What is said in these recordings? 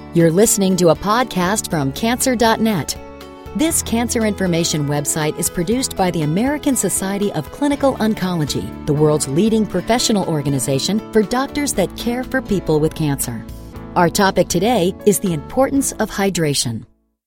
You're listening to a podcast from Cancer.net. This cancer information website is produced by the American Society of Clinical Oncology, the world's leading professional organization for doctors that care for people with cancer. Our topic today is the importance of hydration.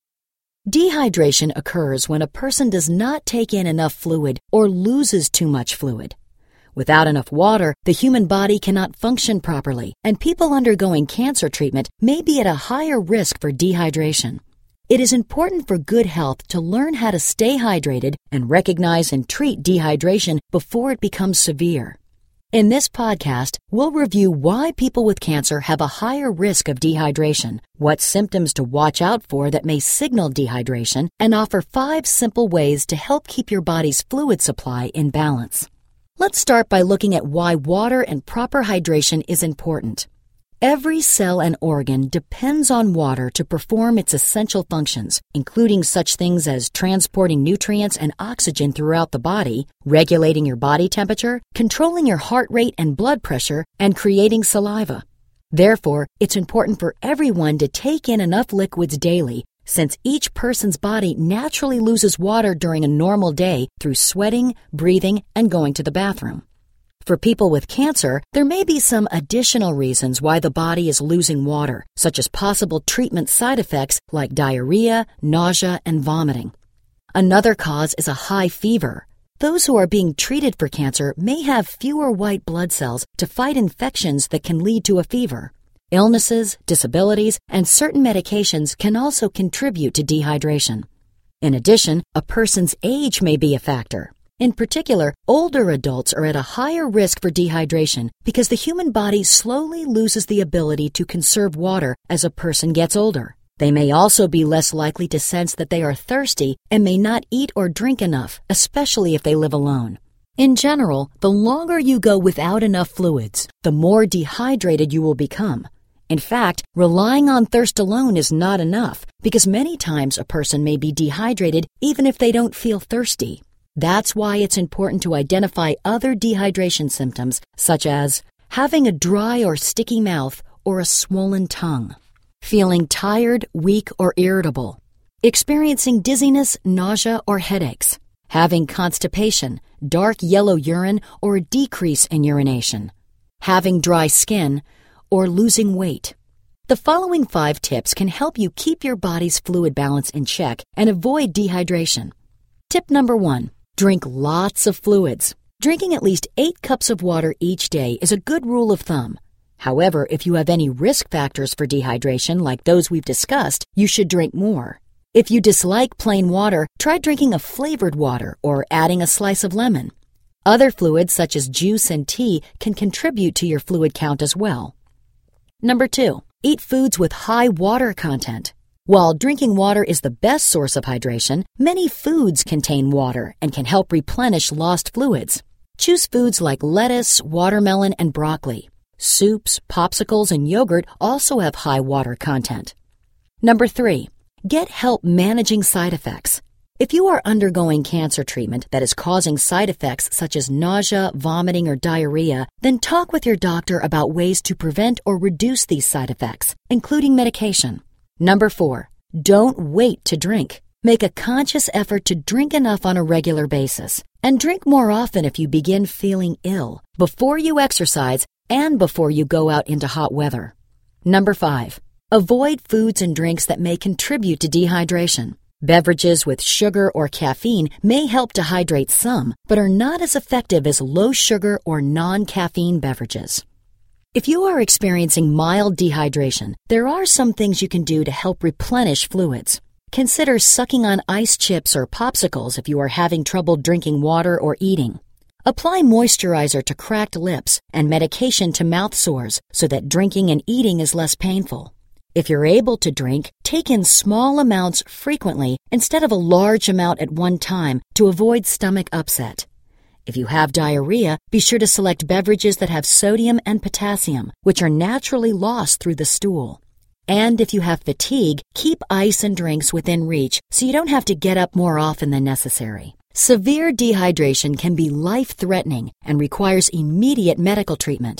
Dehydration occurs when a person does not take in enough fluid or loses too much fluid. Without enough water, the human body cannot function properly, and people undergoing cancer treatment may be at a higher risk for dehydration. It is important for good health to learn how to stay hydrated and recognize and treat dehydration before it becomes severe. In this podcast, we'll review why people with cancer have a higher risk of dehydration, what symptoms to watch out for that may signal dehydration, and offer 5 simple ways to help keep your body's fluid supply in balance. Let's start by looking at why water and proper hydration is important. Every cell and organ depends on water to perform its essential functions, including such things as transporting nutrients and oxygen throughout the body, regulating your body temperature, controlling your heart rate and blood pressure, and creating saliva. Therefore, it's important for everyone to take in enough liquids daily, since each person's body naturally loses water during a normal day through sweating, breathing, and going to the bathroom. For people with cancer, there may be some additional reasons why the body is losing water, such as possible treatment side effects like diarrhea, nausea, and vomiting. Another cause is a high fever. Those who are being treated for cancer may have fewer white blood cells to fight infections that can lead to a fever. Illnesses, disabilities, and certain medications can also contribute to dehydration. In addition, a person's age may be a factor. In particular, older adults are at a higher risk for dehydration because the human body slowly loses the ability to conserve water as a person gets older. They may also be less likely to sense that they are thirsty and may not eat or drink enough, especially if they live alone. In general, the longer you go without enough fluids, the more dehydrated you will become. In fact, relying on thirst alone is not enough because many times a person may be dehydrated even if they don't feel thirsty. That's why it's important to identify other dehydration symptoms such as having a dry or sticky mouth or a swollen tongue, feeling tired, weak, or irritable, experiencing dizziness, nausea, or headaches, having constipation, dark yellow urine, or a decrease in urination, having dry skin, or losing weight. The following 5 tips can help you keep your body's fluid balance in check and avoid dehydration. Tip number 1. Drink lots of fluids. Drinking at least 8 cups of water each day is a good rule of thumb. However, if you have any risk factors for dehydration like those we've discussed, you should drink more. If you dislike plain water, try drinking a flavored water or adding a slice of lemon. Other fluids such as juice and tea can contribute to your fluid count as well. Number 2, eat foods with high water content. While drinking water is the best source of hydration, many foods contain water and can help replenish lost fluids. Choose foods like lettuce, watermelon, and broccoli. Soups, popsicles, and yogurt also have high water content. Number 3, get help managing side effects. If you are undergoing cancer treatment that is causing side effects such as nausea, vomiting, or diarrhea, then talk with your doctor about ways to prevent or reduce these side effects, including medication. Number 4, don't wait to drink. Make a conscious effort to drink enough on a regular basis, and drink more often if you begin feeling ill, before you exercise, and before you go out into hot weather. Number 5, avoid foods and drinks that may contribute to dehydration. Beverages with sugar or caffeine may help to hydrate some, but are not as effective as low-sugar or non-caffeine beverages. If you are experiencing mild dehydration, there are some things you can do to help replenish fluids. Consider sucking on ice chips or popsicles if you are having trouble drinking water or eating. Apply moisturizer to cracked lips and medication to mouth sores so that drinking and eating is less painful. If you're able to drink, take in small amounts frequently instead of a large amount at one time to avoid stomach upset. If you have diarrhea, be sure to select beverages that have sodium and potassium, which are naturally lost through the stool. And if you have fatigue, keep ice and drinks within reach so you don't have to get up more often than necessary. Severe dehydration can be life-threatening and requires immediate medical treatment.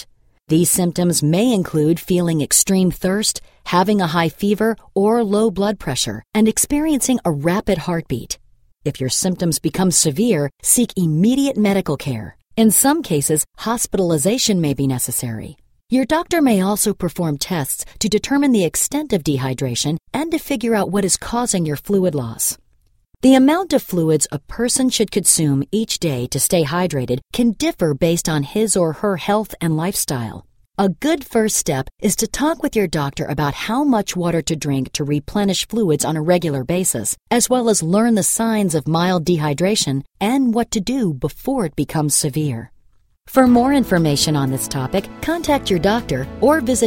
These symptoms may include feeling extreme thirst, having a high fever or low blood pressure, and experiencing a rapid heartbeat. If your symptoms become severe, seek immediate medical care. In some cases, hospitalization may be necessary. Your doctor may also perform tests to determine the extent of dehydration and to figure out what is causing your fluid loss. The amount of fluids a person should consume each day to stay hydrated can differ based on his or her health and lifestyle. A good first step is to talk with your doctor about how much water to drink to replenish fluids on a regular basis, as well as learn the signs of mild dehydration and what to do before it becomes severe. For more information on this topic, contact your doctor or visit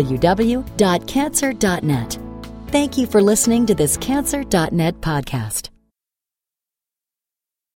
www.cancer.net. Thank you for listening to this Cancer.net podcast.